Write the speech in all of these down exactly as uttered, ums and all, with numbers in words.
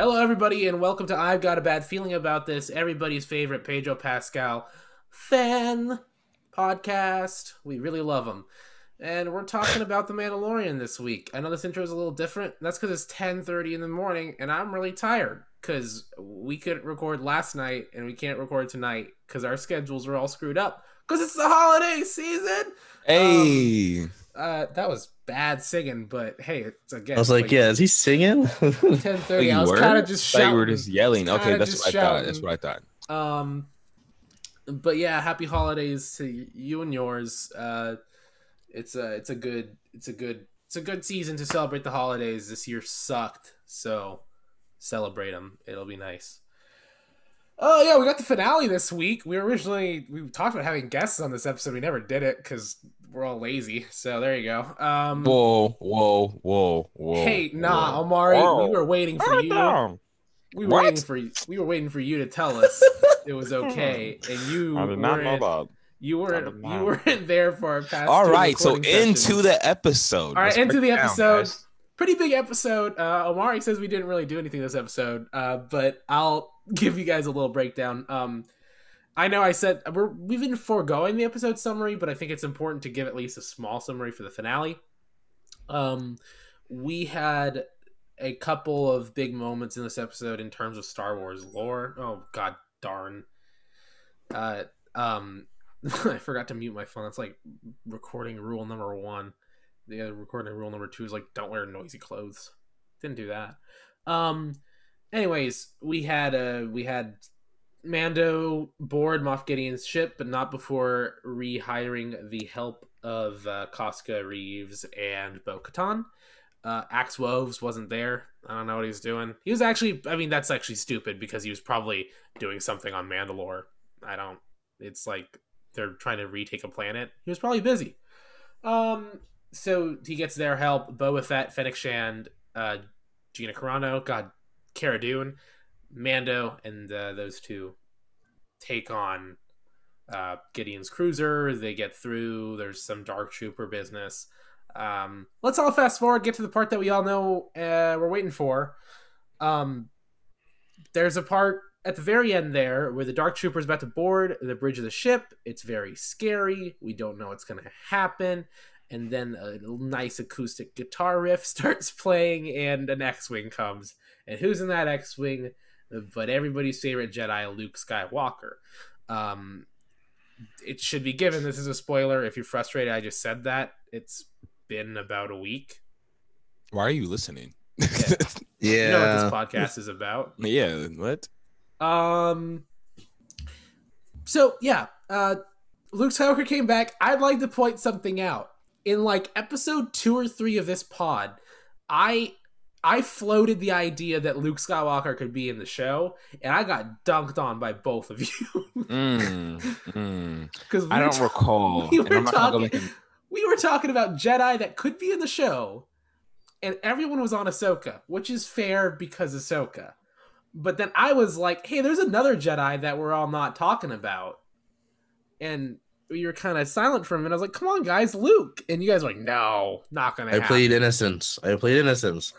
Hello, everybody, and welcome to I've Got a Bad Feeling About This, everybody's favorite Pedro Pascal fan podcast. We really love him. And we're talking about The Mandalorian this week. I know this intro is a little different. That's because it's ten thirty in the morning, and I'm really tired because we couldn't record last night, and we can't record tonight because our schedules are all screwed up because it's the holiday season. Hey. Um, uh, that was bad singing, but hey, it's again. I was it's like, yeah, is he singing? ten thirty. Oh, I you was were? kind of just I thought shouting. you were just yelling. Just Okay, kinda that's just what I shouting. thought. That's what I thought. Um, but yeah, happy holidays to you and yours. Uh, it's a it's a good it's a good it's a good season to celebrate the holidays. This year sucked, so celebrate them. It'll be nice. Oh yeah, we got the finale this week. We originally we talked about having guests on this episode. We never did it because we're all lazy. So there you go. Um, Whoa, whoa, whoa, whoa. hey, nah, whoa. Omari, Whoa. we were waiting for Calm you. down. We were What? waiting for you. We were waiting for you to tell us it was okay, and you I did not know weren't. that. You I weren't. did You not. weren't there for our past. All two right, so recording into sessions. the episode. All right, Let's into break the it down, episode. guys. Pretty big episode. Uh, Omari says we didn't really do anything this episode, uh, but I'll give you guys a little breakdown. Um, I know I said we're we've been foregoing the episode summary, but I think it's important to give at least a small summary for the finale. Um, we had a couple of big moments in this episode in terms of Star Wars lore. Oh god darn. Uh, um, I forgot to mute my phone. It's like recording rule number one. The other recording rule number two is like don't wear noisy clothes. Didn't do that. Um, anyways, we had uh we had Mando board Moff Gideon's ship, but not before rehiring the help of uh, Casca Reeves and Bo-Katan. Uh, Axe Woves wasn't there. I don't know what he was doing. He was actually, I mean, that's actually stupid because he was probably doing something on Mandalore. I don't, it's like they're trying to retake a planet. He was probably busy. Um, so he gets their help. Boba Fett, Fennec Shand, uh, Gina Carano, God, Cara Dune, Mando, and uh, those two take on uh, Gideon's cruiser. They get through. There's some Dark Trooper business. Um, let's all fast forward, get to the part that we all know uh, we're waiting for. Um, there's a part at the very end there where the Dark Trooper is about to board the bridge of the ship. It's very scary. We don't know what's going to happen. And then a nice acoustic guitar riff starts playing and an X-Wing comes. And who's in that X-Wing? But everybody's favorite Jedi, Luke Skywalker. Um, it should be given, this is a spoiler. If you're frustrated, I just said that. It's been about a week. Why are you listening? Yeah. Yeah. You know what this podcast is about. Yeah, what? Um. So, yeah. Uh, Luke Skywalker came back. I'd like to point something out. In, like, episode two or three of this pod, I... I floated the idea that Luke Skywalker could be in the show, and I got dunked on by both of you. Mm, mm. Because I don't recall. We and were I'm not gonna go talking. back and- We were talking about Jedi that could be in the show, and everyone was on Ahsoka, which is fair because Ahsoka. But then I was like, "Hey, there's another Jedi that we're all not talking about," and you were kind of silent for a minute. I was like, "Come on, guys, Luke!" And you guys were like, "No, not gonna." I happen. played Innocence. I played Innocence.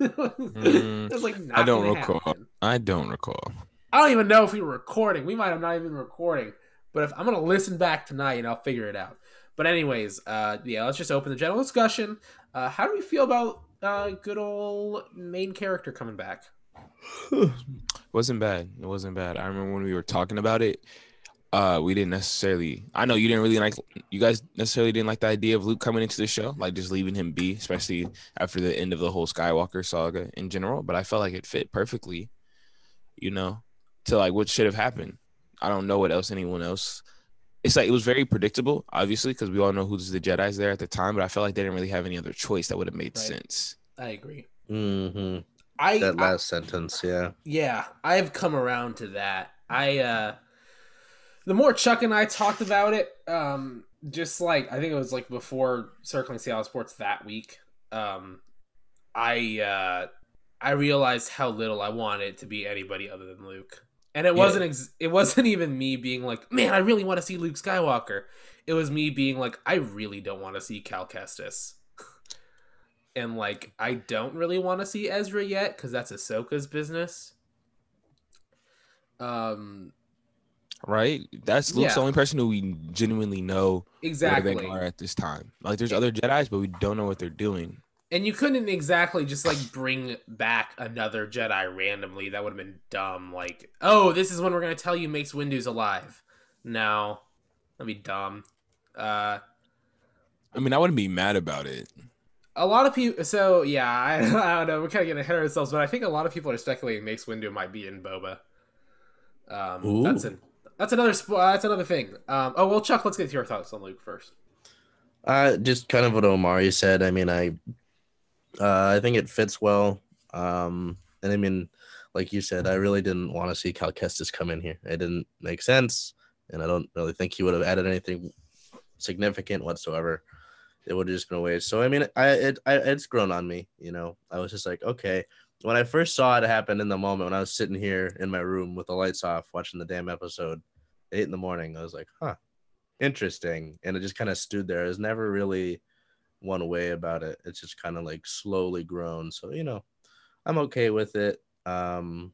It was like, not I don't gonna recall. happen. I don't recall. I don't even know if we were recording. We might have not even been recording. But if I'm gonna listen back tonight and I'll figure it out. But anyways, uh, yeah, let's just open the general discussion. Uh, how do we feel about uh, good old main character coming back? Wasn't bad. It wasn't bad. I remember when we were talking about it. Uh, we didn't necessarily. I know you didn't really like. You guys necessarily didn't like the idea of Luke coming into the show, like just leaving him be, especially after the end of the whole Skywalker saga in general. But I felt like it fit perfectly, you know, to like what should have happened. I don't know what else anyone else. It's like it was very predictable, obviously, because we all know who's the Jedi's there at the time. But I felt like they didn't really have any other choice that would have made Right. sense. I agree. Mm-hmm. I, That I last sentence, yeah. yeah, I've come around to that. I uh, the more Chuck and I talked about it, um, just like I think it was like before circling Seattle sports that week. Um, I uh, I realized how little I wanted it to be anybody other than Luke. And it Yeah. wasn't ex- it wasn't even me being like, man, I really want to see Luke Skywalker. It was me being like, I really don't want to see Cal Kestis. and like I don't really want to see Ezra yet because that's Ahsoka's business. Um, Right? That's Luke's yeah, the only person who we genuinely know exactly. where they are at this time. Like, there's other Jedis, but we don't know what they're doing. And you couldn't exactly just like bring back another Jedi randomly. That would have been dumb. Like, oh, this is when we're gonna tell you Mace Windu's alive. No, that'd be dumb. Uh, I mean, I wouldn't be mad about it. a lot of people. So yeah, I, I don't know. We're kind of getting ahead of ourselves, but I think a lot of people are speculating Mace Windu might be in Boba. Um, Ooh. that's an that's another sp- uh, that's another thing. Um, oh well, Chuck, let's get to your thoughts on Luke first. Uh, just kind of what Omari said. I mean, I, uh, I think it fits well. Um, and I mean, like you said, I really didn't want to see Cal Kestis come in here. It didn't make sense, and I don't really think he would have added anything significant whatsoever. It would have just been a waste. So I mean, I it I, it's grown on me. You know, I was just like, okay. When I first saw it happen in the moment, when I was sitting here in my room with the lights off, watching the damn episode, eight in the morning, I was like, huh, interesting. And it just kind of stood there. It was never really one way about it. It's just kind of like slowly grown. So, you know, I'm okay with it. Um,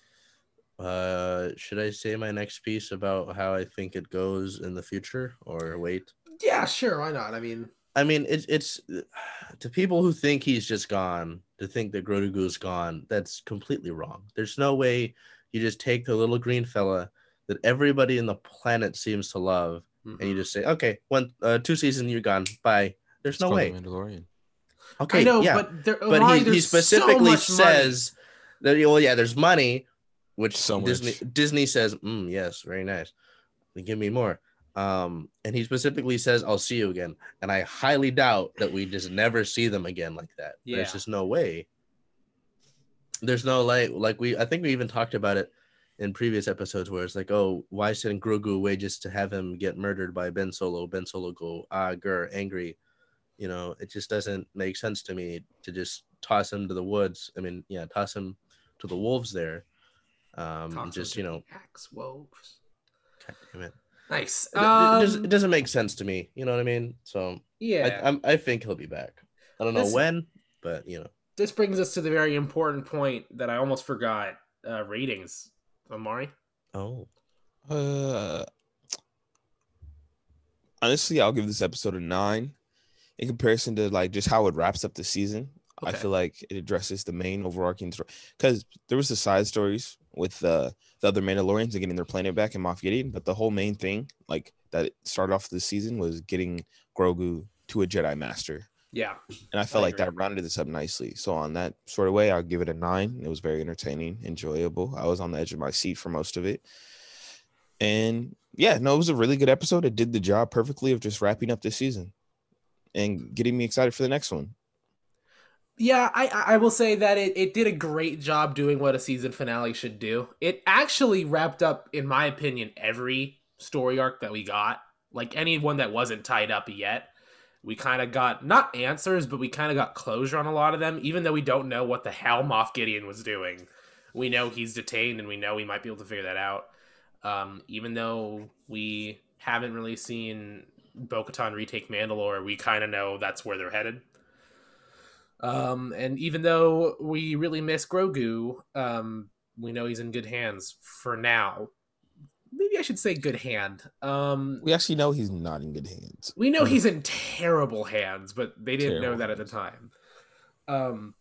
uh, should I say my next piece about how I think it goes in the future or wait? Yeah, sure. Why not? I mean, I mean, it's it's to people who think he's just gone, to think that Grogu's gone, that's completely wrong. There's no way you just take the little green fella that everybody in the planet seems to love, mm-hmm. and you just say, okay, one, uh, two seasons, you're gone, bye. There's no way. Mandalorian. Okay, I know, yeah, but there, but why, he, he specifically so says money. that, well, yeah, there's money, which so Disney much. Disney says, mm, yes, very nice. Give me more. Um, and he specifically says, I'll see you again. And I highly doubt that we just never see them again like that. Yeah. There's just no way. There's no like, like we, I think we even talked about it in previous episodes where it's like, oh, why send Grogu away just to have him get murdered by Ben Solo? Ben Solo go, ah, grr, angry. You know, it just doesn't make sense to me to just toss him to the woods. I mean, yeah, toss him to the wolves there. Um, toss just, you know, axe wolves. God damn it. Nice. It, um, it, doesn't, it doesn't make sense to me. You know what I mean? So yeah, I, I'm, I think he'll be back. I don't know this, when, but you know. This brings us to the very important point that I almost forgot. Uh, ratings, Omari. Oh. Uh. Honestly, I'll give this episode a nine. In comparison to like just how it wraps up the season, okay. I feel like it addresses the main overarching story because there was the side stories with uh, the other Mandalorians and getting their planet back in Moff Gideon, but the whole main thing, like that started off the season, was getting Grogu to a Jedi Master. Yeah, and I felt I like agree. that rounded this up nicely. So on that sort of way, I'll give it a nine. It was very entertaining, enjoyable. I was on the edge of my seat for most of it, and yeah, no, it was a really good episode. It did the job perfectly of just wrapping up this season and getting me excited for the next one. Yeah, I I will say that it, it did a great job doing what a season finale should do. It actually wrapped up, in my opinion, every story arc that we got. Like anyone that wasn't tied up yet. We kind of got, not answers, but we kind of got closure on a lot of them, even though we don't know what the hell Moff Gideon was doing. We know he's detained, and we know we might be able to figure that out. Um, even though we haven't really seen Bo-Katan retake Mandalore, we kind of know that's where they're headed. Um, and even though we really miss Grogu, um, we know he's in good hands for now. Maybe I should say good hand. Um, we actually know he's not in good hands. We know he's in terrible hands, but they didn't terrible know that at the time. Um,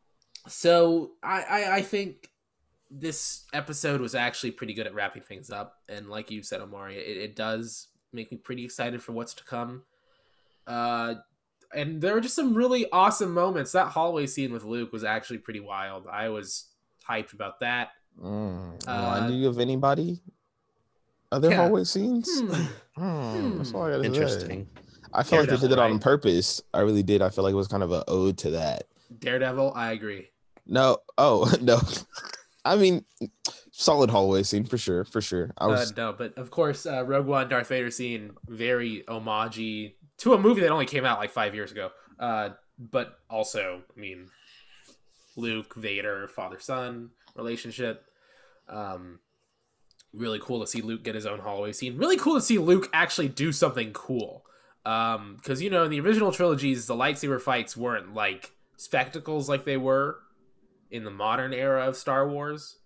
so I, I, I think this episode was actually pretty good at wrapping things up. And like you said, Omari, it, it does make me pretty excited for what's to come. Uh, and there are just some really awesome moments. That hallway scene with Luke was actually pretty wild. I was hyped about that. Mm, uh, knew of anybody? Other yeah. hallway scenes? Hmm. Hmm. That's all I gotta Interesting. Say. I feel like they did it right? on purpose. I really did. I feel like it was kind of an ode to that. Daredevil, I agree. No. Oh, no. I mean, solid hallway scene for sure. For sure. I was... Uh, no, but of course, uh, Rogue One, Darth Vader scene, very homage to a movie that only came out like five years ago. Uh, but also, I mean, Luke, Vader, father-son relationship. Um, really cool to see Luke get his own hallway scene. Really cool to see Luke actually do something cool. Um, because, you know, in the original trilogies, the lightsaber fights weren't like spectacles like they were in the modern era of Star Wars.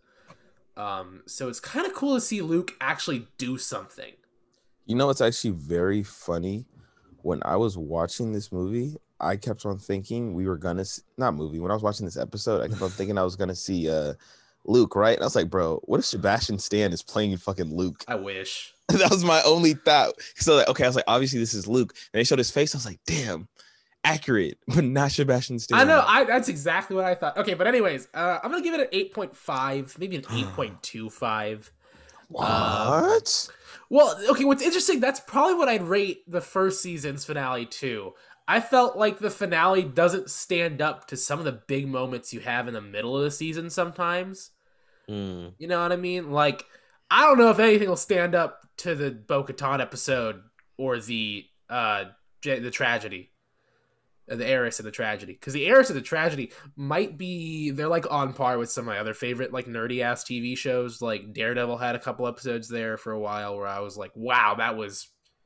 Um, so it's kind of cool to see Luke actually do something. You know, it's actually very funny. When I was watching this movie, I kept on thinking we were gonna see, not movie. When I was watching this episode, I kept on thinking I was gonna see uh Luke, right? And I was like, bro, what if Sebastian Stan is playing fucking Luke? I wish. That was my only thought. So like, okay, I was like, obviously this is Luke. And they showed his face. I was like, damn, accurate, but not Sebastian Stan. I know. I that's exactly what I thought. Okay, but anyways, uh, I'm gonna give it an eight point five, maybe an eight point two five. What? Um, well, okay. What's interesting? That's probably what I'd rate the first season's finale too. I felt like the finale doesn't stand up to some of the big moments you have in the middle of the season sometimes. Mm. You know what I mean? Like, I don't know if anything will stand up to the Bo-Katan episode or the uh the tragedy. The Heiress of the Tragedy. Because the Heiress of the Tragedy might be, they're like on par with some of my other favorite like nerdy ass T V shows. Like Daredevil had a couple episodes there for a while where I was like, wow, that was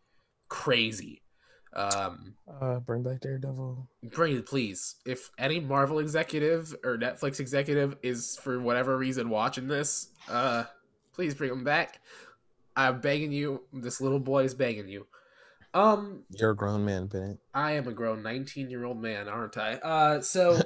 crazy. Um, uh, bring back Daredevil. Bring it, please. If any Marvel executive or Netflix executive is for whatever reason watching this, uh, please bring them back. I'm begging you. This little boy is begging you. Um, You're a grown man, Bennett. I am a grown nineteen-year-old man, aren't I? Uh, so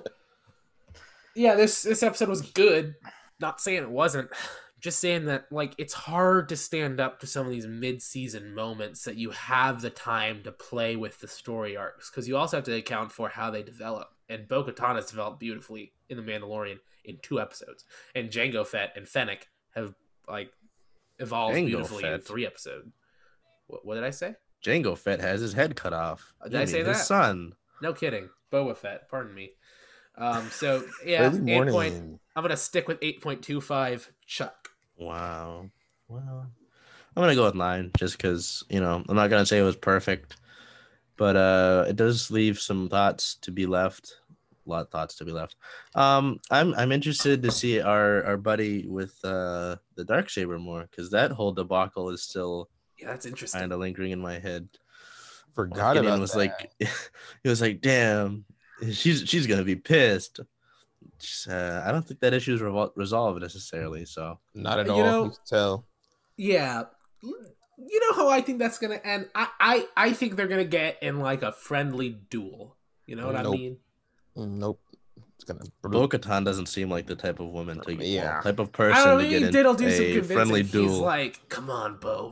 yeah, this this episode was good. Not saying it wasn't. Just saying that like it's hard to stand up to some of these mid-season moments that you have the time to play with the story arcs because you also have to account for how they develop. And Bo-Katan has developed beautifully in The Mandalorian in two episodes, and Jango Fett and Fennec have like evolved Jango beautifully Fett. in three episodes. What, what did I say? Jango Fett has his head cut off. Did You I mean say his that? son? No kidding. Boba Fett, pardon me. Um, so yeah, Early eight morning. point, I'm gonna stick with eight point two five. Chuck. Wow. Wow. I'm gonna go with nine just because you know I'm not gonna say it was perfect, but uh, it does leave some thoughts to be left. A lot of thoughts to be left. Um, I'm I'm interested to see our our buddy with uh the Darksaber more because that whole debacle is still Yeah, that's interesting. kind of lingering in my head. Forgot Gideon about was that. like, he was like, damn, she's she's gonna be pissed. Just, uh, I don't think that issue is revol- resolved necessarily. So Not at You all. know- You can tell. Yeah, you know how I think that's gonna end. I I, I think they're gonna get in like a friendly duel. You know what I Nope. mean? Mm, Nope. It's gonna. Bo-Katan doesn't seem like the type of woman to Yeah. well, type of I person don't know. to Maybe get in Didd'll do some a convincing. friendly He's duel. like, "Come on, Bo."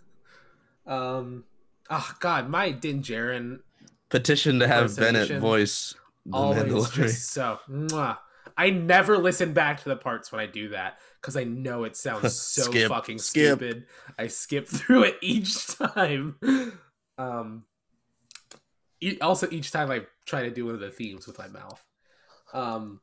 Um, oh God, my Din Djarin Petition to have Bennett Impersonation. voice the always Mandalorian. just so. Mwah. I never listen back to the parts when I do that because I know it sounds so Skip, fucking skip. stupid. I skip through it each time. Um, e- also each time I try to do one of the themes with my mouth. Um,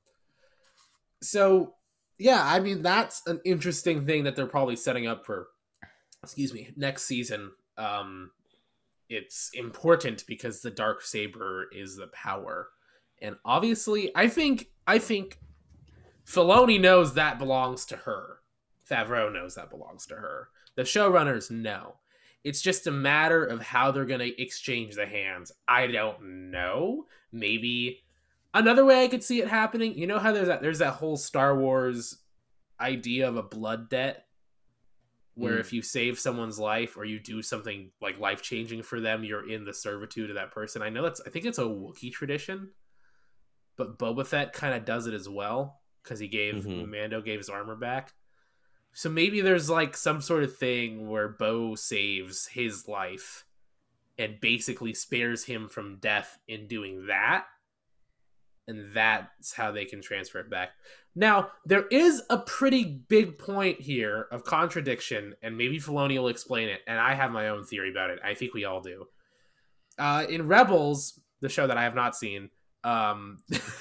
so yeah, I mean that's an interesting thing that they're probably setting up for. Excuse me, next season. Um, it's important because the dark saber is the power, and obviously, I think I think Filoni knows that belongs to her. Favreau knows that belongs to her. The showrunners know. It's just a matter of how they're going to exchange the hands. I don't know. Maybe another way I could see it happening. You know how there's that there's that whole Star Wars idea of a blood debt, where Mm. if you save someone's life or you do something like life changing for them, you're in the servitude of that person. I know that's I think it's a Wookiee tradition, but Boba Fett kind of does it as well because he gave Mhm. Mando gave his armor back. So maybe there's like some sort of thing where Bo saves his life and basically spares him from death in doing that. And that's how they can transfer it back. Now, there is a pretty big point here of contradiction, and maybe Filoni will explain it, and I have my own theory about it. I think we all do. Uh, in Rebels, the show that I have not seen, um,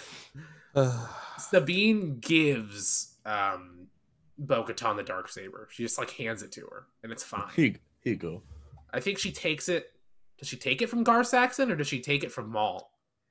Sabine gives um, Bo-Katan the Darksaber. She just like hands it to her, and it's fine. Here, here you go. I think she takes it. Does she take it from Gar Saxon, or does she take it from Maul?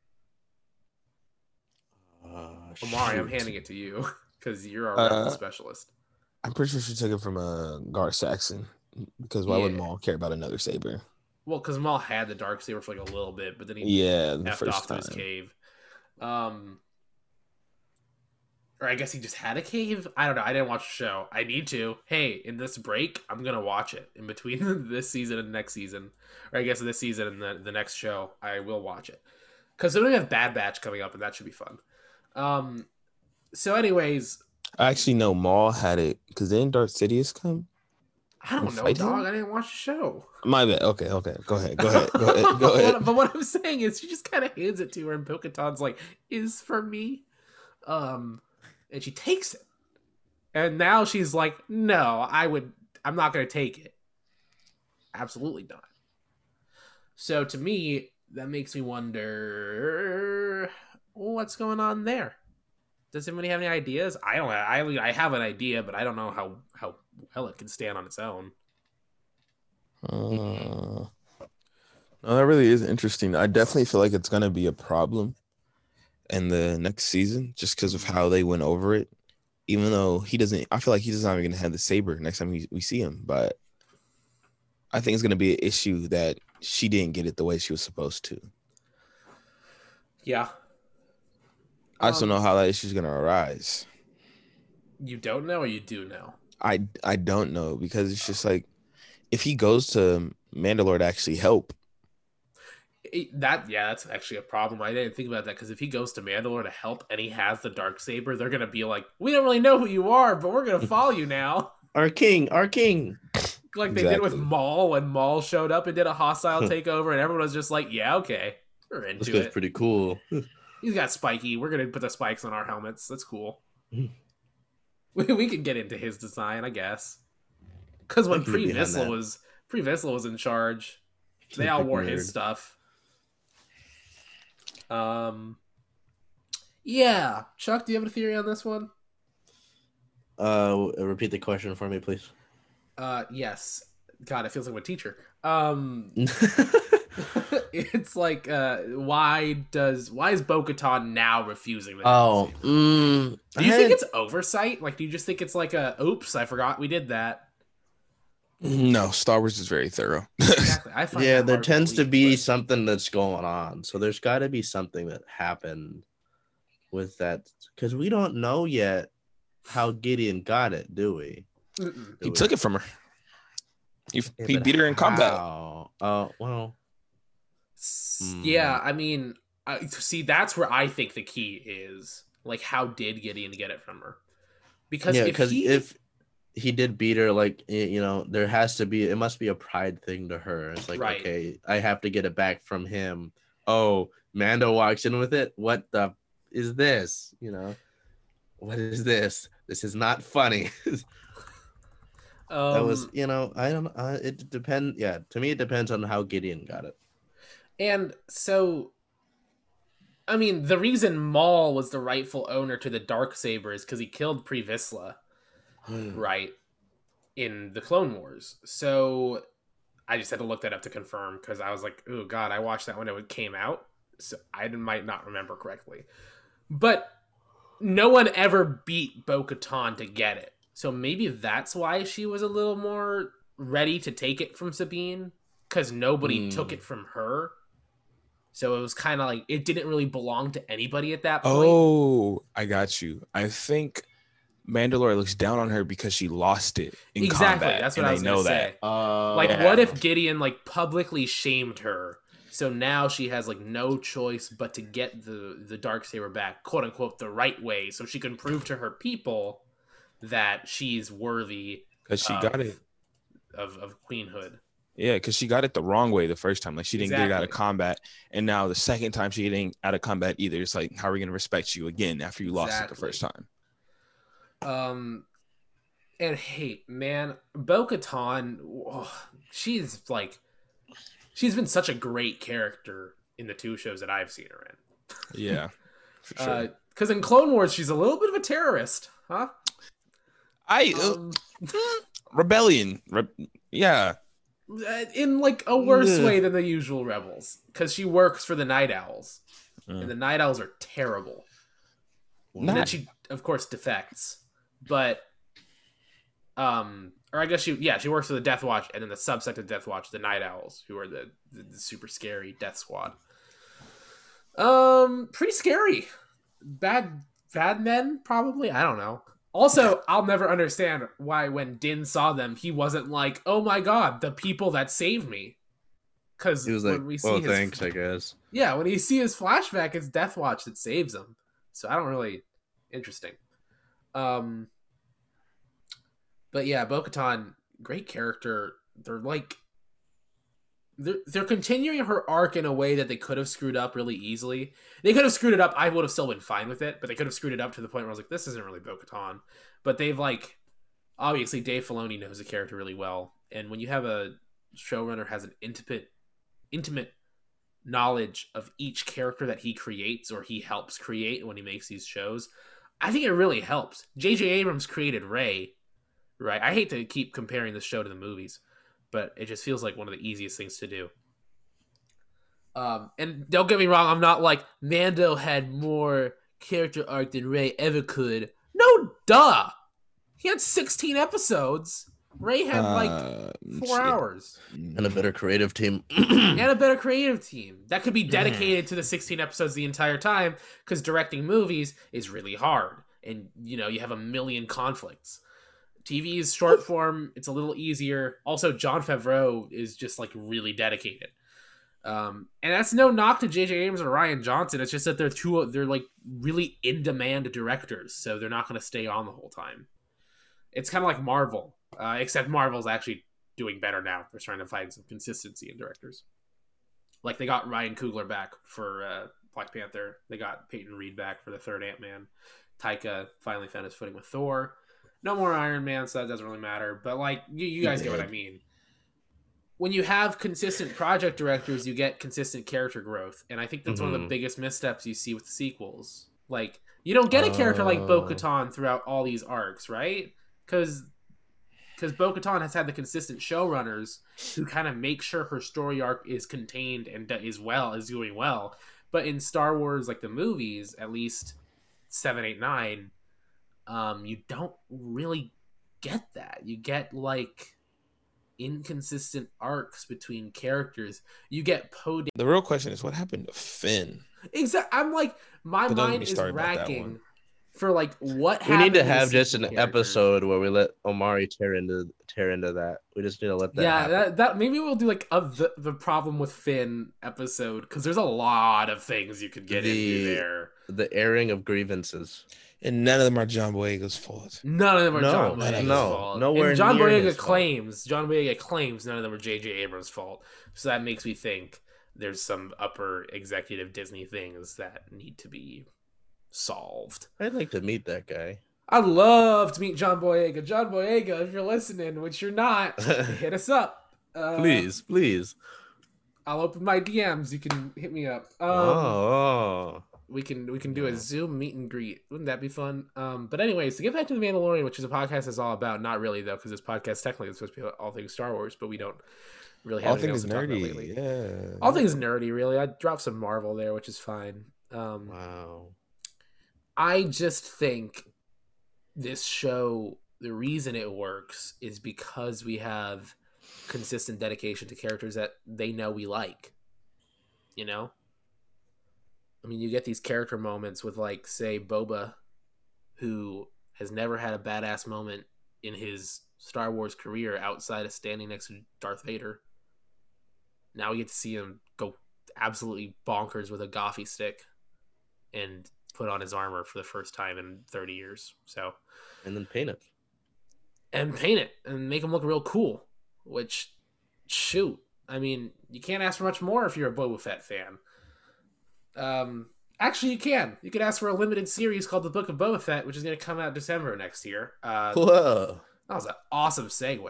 Uh, Omari, I'm shoot. handing it to you because you're our Uh, Rebel specialist. I'm pretty sure she took it from uh, Gar Saxon because why would Yeah. Maul care about another saber? Well, because Maul had the Darksaber for like a little bit, but then he Yeah, the effed first off to time. his cave. Um, or I guess he just had a cave. I don't know. I didn't watch the show. I need to. Hey, in this break, I'm gonna watch it in between this season and next season, or I guess this season and the the next show. I will watch it because then we have Bad Batch coming up, and that should be fun. Um. So, anyways, I actually know Maul had it because then Darth Sidious come. I don't know, Fight dog. him? I didn't watch the show. My bad. Okay, okay. Go ahead. Go ahead. Go ahead. Go ahead. But what I'm saying is, she just kind of hands it to her, and Bo-Katan's like, "Is for me," um, and she takes it, and now she's like, "No, I would. I'm not going to take it. Absolutely not." So to me, that makes me wonder what's going on there. Does anybody have any ideas? I don't. I I have an idea, but I don't know how how well it can stand on its own. Uh, no, that really is interesting. I definitely feel like it's gonna be a problem in the next season just because of how they went over it. Even though he doesn't, I feel like he's not even gonna have the saber next time we, we see him. But I think it's gonna be an issue that she didn't get it the way she was supposed to. Yeah. I just don't Um, know how that issue is gonna arise. You don't know, or you do know? I I don't know because it's just like if he goes to Mandalore to actually help. It- that yeah, that's actually a problem. I didn't think about that because if he goes to Mandalore to help and he has the dark saber, they're gonna be like, "We don't really know who you are, but we're gonna follow you now." Our king, our king. Like they did with Exactly. Maul when Maul showed up and did a hostile takeover, and everyone was just like, "Yeah, okay, we're This into guy's it." pretty cool. He's got spiky. We're gonna put the spikes on our helmets. That's cool. Mhm. we we could get into his design, I guess. Because when I can get Pre behind Vizsla that. was Pre Vizsla was in charge, they He's a all big wore his nerd. stuff. Um, yeah, Chuck, do you have a theory on this one? Uh, repeat the question for me, please. Uh, yes. God, it feels like my teacher. Um, it's like, uh, why does why is Bo-Katan now refusing the oh, saber? mm, Do you I think had- it's oversight? Like, do you just think it's like a, oops, I forgot we did that? No, Star Wars is very thorough. Exactly. I find yeah, that there hard tends to believe, be but- something that's going on. So there's got to be something that happened with that because we don't know yet how Gideon got it, do we? Mm-mm. He took it from her. He, Yeah, he but beat her in combat. how? Oh, well, S- Hmm. Yeah, I mean, I, see, that's where I think the key is. Like, how did Gideon get it from her? Because yeah, if because he, if he did beat her, like y- you know, there has to be. It must be a pride thing to her. It's like, Right. okay, I have to get it back from him. Oh, Mando walks in with it. What the is this? You know, what is this? This is not funny. um, that was, you know, I don't. Uh, it depends. Yeah, to me, it depends on how Gideon got it. and so, I mean, the reason Maul was the rightful owner to the dark saber is because he killed Pre Vizsla, right, in the Clone Wars. So I just had to look that up to confirm because I was like, oh god, I watched that when it came out, so I might not remember correctly. But no one ever beat Bo-Katan to get it. So maybe that's why she was a little more ready to take it from Sabine, because nobody Hmm. took it from her. So it was kind of like it didn't really belong to anybody at that point. Oh, I got you. I think Mandalore looks down on her because she lost it in exactly. combat. That's what and I they was know gonna that. say. Uh, Like, Yeah. what if Gideon like publicly shamed her? So now she has like no choice but to get the the darksaber back, quote unquote, the right way, so she can prove to her people that she's worthy Because she of, got it. of of queenhood. Yeah, because she got it the wrong way the first time. Like she didn't get it out of Exactly. combat. And now the second time she ain't out of combat either. It's like, how are we gonna respect you again after you lost it the Exactly. first time? Um, and hey, man, Bo-Katan, oh, she's like, she's been such a great character in the two shows that I've seen her in. Yeah. For sure. Because in Clone Wars, she's a little bit of a terrorist, huh? I uh, Um, rebellion. Re- yeah. in like a worse Yeah. way than the usual rebels, because she works for the Night Owls, Mm. and the Night Owls are terrible. And then Not- she, of course, defects, but um, or I guess she, yeah, she works for the Death Watch, and then the subset of Death Watch, the Night Owls, who are the, the, the super scary Death Squad. Um, pretty scary. Bad, bad men, probably. I don't know. Also, I'll never understand why when Din saw them, he wasn't like, "Oh my god, the people that saved me." Because He was like, when we see "Well, his, thanks, I guess." yeah, when you see his flashback, it's Death Watch that saves him. So I don't really interesting. Um, but yeah, Bo-Katan, great character. They're like they're, they're continuing her arc in a way that they could have screwed up really easily. They could have screwed it up. I would have still been fine with it, but they could have screwed it up to the point where I was like, this isn't really Bo-Katan. But they've like, obviously Dave Filoni knows the character really well. And when you have a showrunner has an intimate, intimate knowledge of each character that he creates or he helps create when he makes these shows, I think it really helps. J J Abrams created Rey, right? I hate to keep comparing the show to the movies, but it just feels like one of the easiest things to do. Um, and don't get me wrong, I'm not like Mando had more character arc than Rey ever could. No, duh. He had sixteen episodes. Rey had like Uh, four shit. hours And a better creative team. and a better creative team that could be dedicated to the sixteen episodes the entire time, because directing movies is really hard, and you know you have a million conflicts. T V is short form; it's a little easier. Also, Jon Favreau is just like really dedicated, um, and that's no knock to J J Abrams or Rian Johnson. It's just that they're two they're like really in demand directors, so they're not going to stay on the whole time. It's kind of like Marvel, uh, except Marvel's actually doing better now. They're trying to find some consistency in directors. Like they got Ryan Coogler back for uh, Black Panther. They got Peyton Reed back for the third Ant-Man. Taika finally found his footing with Thor. No more Iron Man, so that doesn't really matter. But like you, you guys get what I mean. When you have consistent project directors, you get consistent character growth, and I think that's mm-hmm. one of the biggest missteps you see with sequels. Like you don't get a character uh... like Bo-Katan throughout all these arcs, right? Because because Bo-Katan has had the consistent showrunners who kind of make sure her story arc is contained and is well, is doing well. But in Star Wars, like the movies, at least seven, eight, nine, um, you don't really get that. You get like inconsistent arcs between characters. You get Poe. The real question is, what happened to Finn? Exactly. I'm like, my but mind is racking. For like what we need to have just an characters. episode where we let Omari tear into tear into that. We just need to let that. Yeah, happen. that that maybe we'll do like a the, the problem with Finn episode, because there's a lot of things you could get the, into there. The airing of grievances, and none of them are John Boyega's fault. None of them are no, John Boyega's no, fault. Nowhere and John near Boyega his claims fault. John Boyega claims none of them are J J Abrams' fault. So that makes me think there's some upper executive Disney things that need to be solved. I'd like to meet that guy. I'd love to meet John Boyega. John Boyega, if you're listening, which you're not, hit us up. Uh, please, please. I'll open my D Ms. You can hit me up. Um, oh, we can we can do a Zoom meet and greet. Wouldn't that be fun? Um, but anyways, to get back to The Mandalorian, which is a podcast is all about, not really though, because this podcast technically is supposed to be all things Star Wars, but we don't really have all anything things else to nerdy. talk about lately. Yeah, all things nerdy. Really, I dropped some Marvel there, which is fine. Um, wow. I just think this show, the reason it works is because we have consistent dedication to characters that they know we like. You know? I mean, you get these character moments with, like, say, Boba, who has never had a badass moment in his Star Wars career outside of standing next to Darth Vader. Now we get to see him go absolutely bonkers with a Gothy stick and put on his armor for the first time in thirty years. So, and then paint it. And paint it and make him look real cool, which, shoot, I mean, you can't ask for much more if you're a Boba Fett fan. Um, actually, you can. You could ask for a limited series called The Book of Boba Fett, which is going to come out December next year. Uh, Whoa. That was an awesome segue.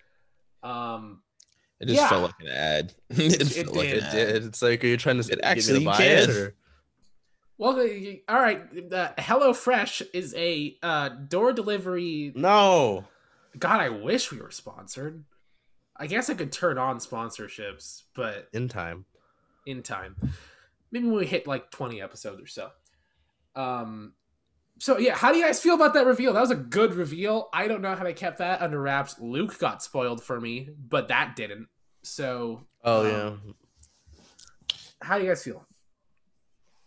Um, it just yeah. felt like an ad. it, It felt like did. an It ad. did. It's like, are you trying to It get actually me to buy can. it? Or? Well, all right. Uh, HelloFresh is a uh, door delivery. No. God, I wish we were sponsored. I guess I could turn on sponsorships, but In time. in time, maybe when we hit like twenty episodes or so. Um. So yeah, how do you guys feel about that reveal? That was a good reveal. I don't know how they kept that under wraps. Luke got spoiled for me, but that didn't. So. Oh um, yeah. How do you guys feel?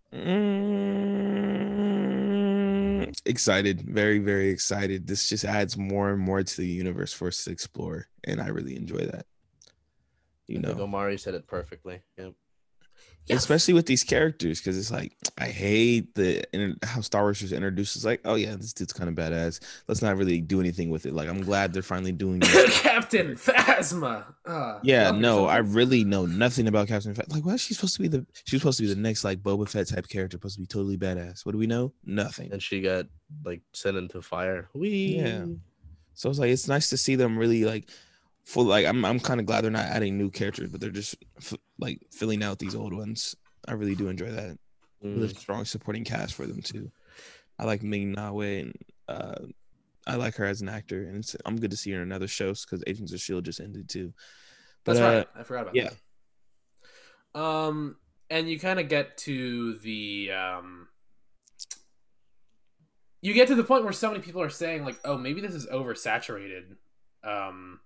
Mm, excited, very, very excited. This just adds more and more to the universe for us to explore, and I really enjoy that. You I think know, Omari said it perfectly. Yep. Yeah. especially with these characters, because it's like I hate the and how Star Wars just introduces like, oh yeah, this dude's kind of badass. Let's not really do anything with it. Like I'm glad they're finally doing this. Captain Phasma. Uh, Yeah, y'all hear no, I something? really know nothing about Captain Fett. Like, why is she supposed to be the? She's supposed to be the next like Boba Fett type character, supposed to be totally badass. What do we know? Nothing. And she got like sent into fire. We Yeah. So it's like it's nice to see them really like full. Like I'm I'm kind of glad they're not adding new characters, but they're just f- like filling out these old ones. I really do enjoy that. Really Mm. strong supporting cast for them too. I like Ming Na Wen, and uh, I like her as an actor, and it's, I'm good to see her in another shows because Agents of Shield just ended too. But That's uh, right. I forgot about yeah. that. Um, and you kind of get to the um, you get to the point where so many people are saying like, oh, maybe this is oversaturated. Um,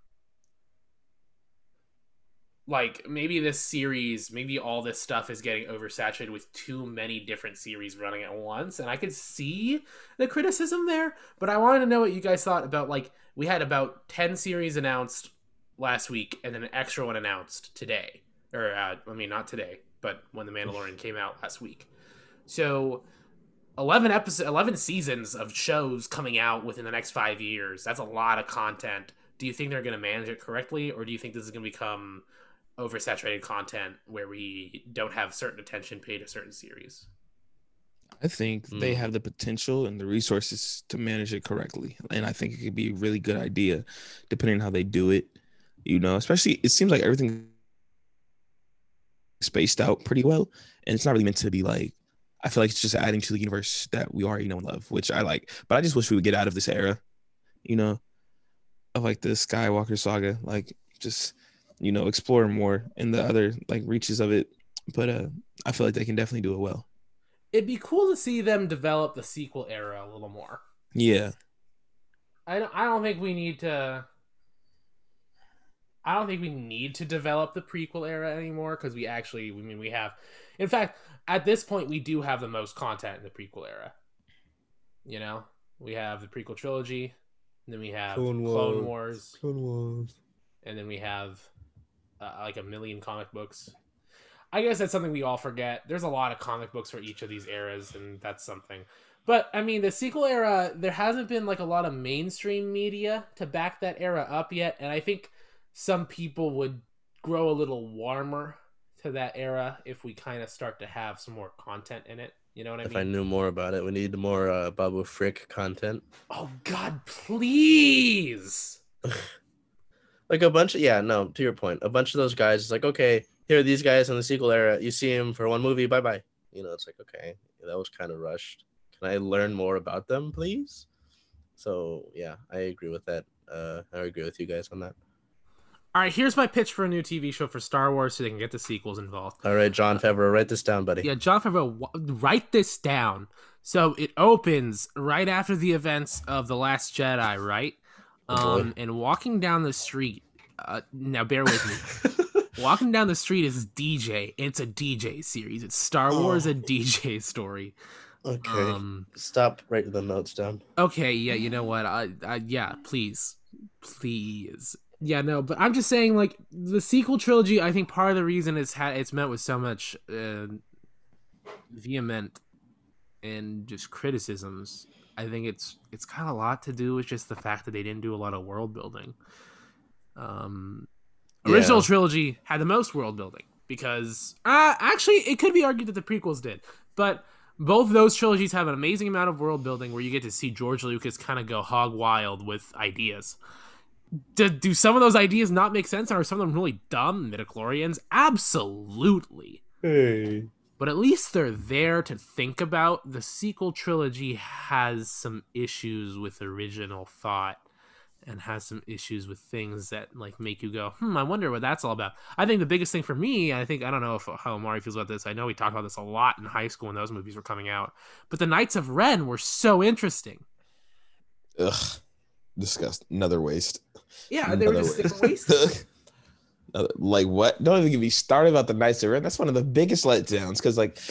like maybe this series, maybe all this stuff is getting oversaturated with too many different series running at once, and I could see the criticism there. But I wanted to know what you guys thought about like we had about ten series announced last week, and then an extra one announced today, or uh, I mean not today, but when the Mandalorian came out last week. So eleven episodes, eleven seasons of shows coming out within the next five years. That's a lot of content. Do you think they're going to manage it correctly, or do you think this is going to become oversaturated content where we don't have certain attention paid to certain series? I think Mm. they have the potential and the resources to manage it correctly. And I think it could be a really good idea depending on how they do it. You know, especially it seems like everything spaced out pretty well. And it's not really meant to be like, I feel like it's just adding to the universe that we already know and love, which I like. But I just wish we would get out of this era, you know, of like the Skywalker saga. Like just, you know, explore more in the other like reaches of it. But uh I feel like they can definitely do it well. It'd be cool to see them develop the sequel era a little more. Yeah. I don't, I don't think we need to. I don't think we need to develop the prequel era anymore because we actually, I mean, we have. In fact, at this point, we do have the most content in the prequel era. You know, we have the prequel trilogy, and then we have Clone Clone, Wars. Wars, Clone Wars. and then we have uh, like a million comic books. I guess that's something we all forget. There's a lot of comic books for each of these eras, and that's something. But I mean, the sequel era, there hasn't been like a lot of mainstream media to back that era up yet, and I think some people would grow a little warmer to that era if we kind of start to have some more content in it. You know what I If mean? I knew more about it, we need more uh, Babu Frick content. Oh God, please! Like a bunch of, yeah, no, to your point, a bunch of those guys, it's like, okay, here are these guys in the sequel era. You see them for one movie, bye bye. You know, it's like, okay, that was kind of rushed. Can I learn more about them, please? So, yeah, I agree with that. Uh, I agree with you guys on that. All right, here's my pitch for a new T V show for Star Wars so they can get the sequels involved. All right, John Favreau, write this down, buddy. Yeah, John Favreau, write this down. So it opens right after the events of The Last Jedi, right? Oh, um, and walking down the street. Uh, now, bear with me. Walking down the street is D J. It's a D J series. It's Star Wars, Oh. a D J story. Okay, Um, stop writing the notes down. okay, yeah, you know what? I, I, yeah, please, please. Yeah, no, but I'm just saying, like the sequel trilogy. I think part of the reason it's had it's met with so much uh, vehement and just criticisms. I think it's it's got a lot to do with just the fact that they didn't do a lot of world building. Um, original Yeah. trilogy had the most world building because uh, actually it could be argued that the prequels did, but both those trilogies have an amazing amount of world building where you get to see George Lucas kind of go hog wild with ideas. Do, do some of those ideas not make sense? Are some of them really dumb? Midichlorians? Absolutely. Hey. But at least they're there to think about. The sequel trilogy has some issues with original thought and has some issues with things that like make you go, hmm, I wonder what that's all about. I think the biggest thing for me, I think, I don't know if how Amari feels about this. I know we talked about this a lot in high school when those movies were coming out, but the Knights of Ren were so interesting. Ugh. Disgust. Another waste. Yeah, they were Another just they were waste. wasted. Another- like what? Don't even get me started about the Knights of Ren. That's one of the biggest letdowns because like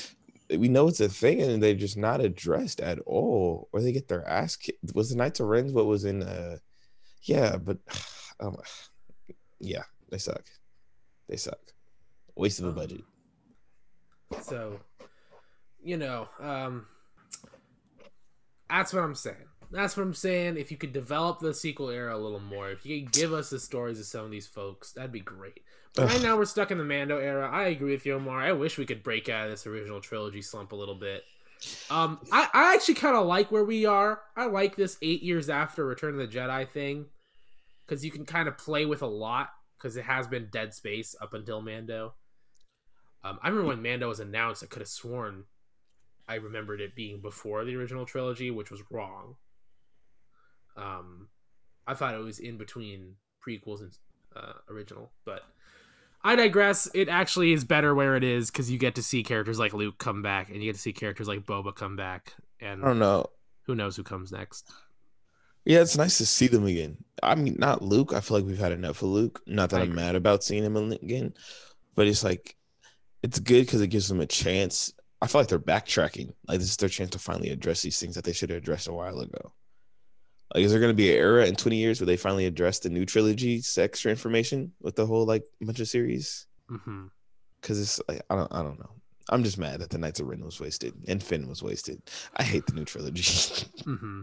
we know it's a thing, and they're just not addressed at all, or they get their ass kicked. Was the Knights of Ren's what was in? Uh, yeah, but um, yeah, they suck. They suck. Waste of a budget. So, you know, um, that's what I'm saying. That's what I'm saying. If you could develop the sequel era a little more, if you could give us the stories of some of these folks, that'd be great. But right now we're stuck in the Mando era. I agree with you, Omar. I wish we could break out of this original trilogy slump a little bit. Um, I, I actually kind of like where we are. I like this eight years after Return of the Jedi thing, because you can kind of play with a lot, because it has been dead space up until Mando. Um, I remember when Mando was announced, I could have sworn I remembered it being before the original trilogy, which was wrong. Um, I thought it was in between prequels and uh, original, but I digress. It actually is better where it is, because you get to see characters like Luke come back, and you get to see characters like Boba come back, and I don't know. Who knows who comes next? Yeah, it's nice to see them again. I mean, not Luke. I feel like we've had enough of Luke. Not that I I'm agree. mad about seeing him again, but it's like it's good because it gives them a chance. I feel like they're backtracking. Like this is their chance to finally address these things that they should have addressed a while ago. Like, is there going to be an era in twenty years where they finally address the new trilogy extra information with the whole like bunch of series? Mm-hmm. Because it's like I don't, I don't know. I'm just mad that the Knights of Ren was wasted and Finn was wasted. I hate the new trilogy. mm-hmm.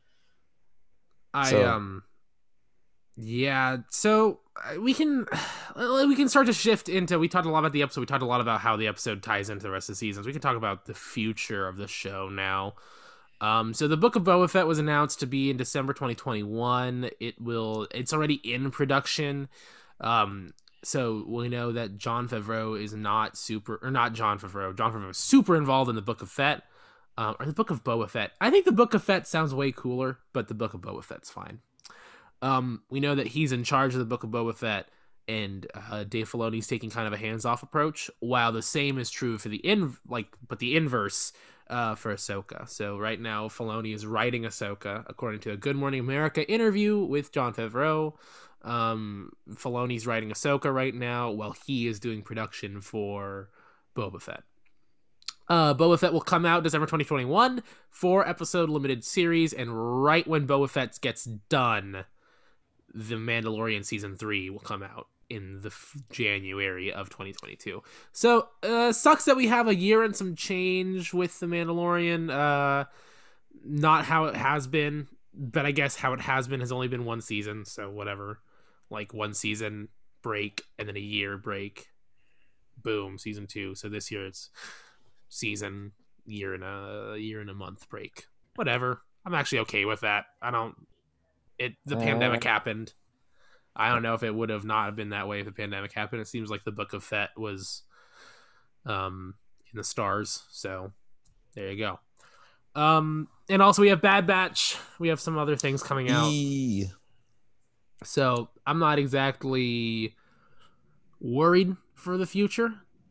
I So- um, yeah. So uh, we can we can start to shift into. We talked a lot about the episode. We talked a lot about how the episode ties into the rest of the seasons. We can talk about the future of the show now. Um, so the Book of Boba Fett was announced to be in December twenty twenty-one. It will. It's already in production. Um, so we know that Jon Favreau is not super, or not Jon Favreau. Jon Favreau is super involved in the Book of Fett, um, or the Book of Boba Fett. I think the Book of Fett sounds way cooler, but the Book of Boba Fett's fine. Um, we know that he's in charge of the Book of Boba Fett, and uh, Dave Filoni's taking kind of a hands-off approach, while the same is true for the in like, but the inverse. Uh, for Ahsoka. So right now, Filoni is writing Ahsoka, according to a Good Morning America interview with Jon Favreau. Um, Filoni's writing Ahsoka right now, while he is doing production for Boba Fett. Uh, Boba Fett will come out December twenty twenty-one, four episode limited series, and right when Boba Fett gets done, The Mandalorian season three will come out in the f- January of twenty twenty-two. So, uh, sucks that we have a year and some change with The Mandalorian. Uh, not how it has been, but I guess how it has been has only been one season, so whatever. Like, one season break, and then a year break. Boom, season two. So this year it's season, year and a year and a month break. Whatever. I'm actually okay with that. I don't... It The uh... pandemic happened. I don't know if it would have not been that way if the pandemic happened. It seems like the Book of Fett was um, in the stars. So there you go. Um, and also we have Bad Batch. We have some other things coming out. Eee. So I'm not exactly worried for the future.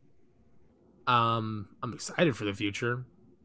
Um, I'm excited for the future.